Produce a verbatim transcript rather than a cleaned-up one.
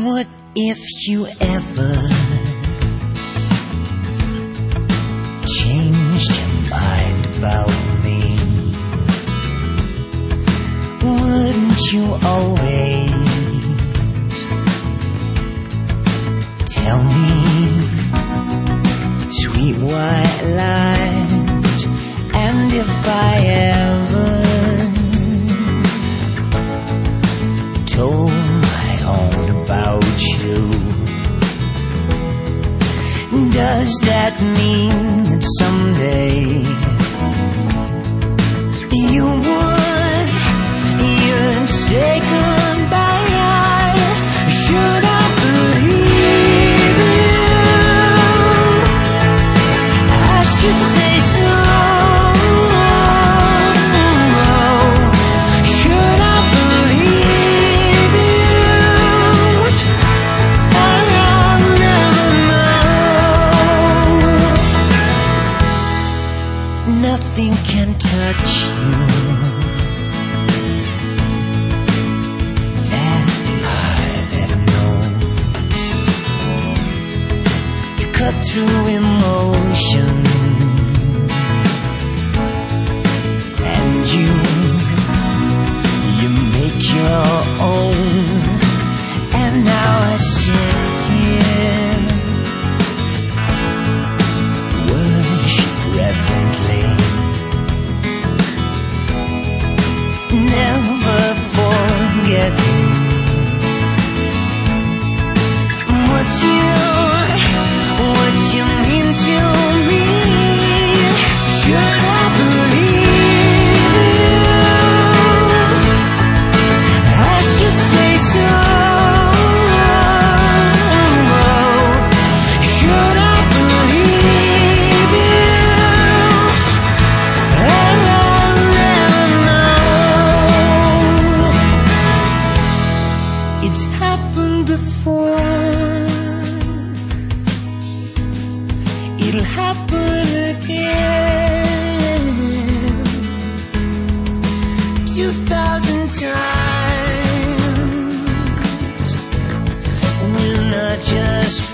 What if you ever changed your mind about me? Wouldn't you always tell me sweet white lies? And if I ever told my own about you, does that mean that someday you would, you'd say goodbye? Should I believe you? I should say so. Should I believe you? I'll never know. Nothing can touch you that I've ever known. You cut through emotion, and you, you make your own. And now I sit here, worship reverently, never forgetting what you, what you mean to me. Should I believe you? I should say so. Should I believe you? I'll never know. It's happened before. It'll happen again. Two thousand times. We're not just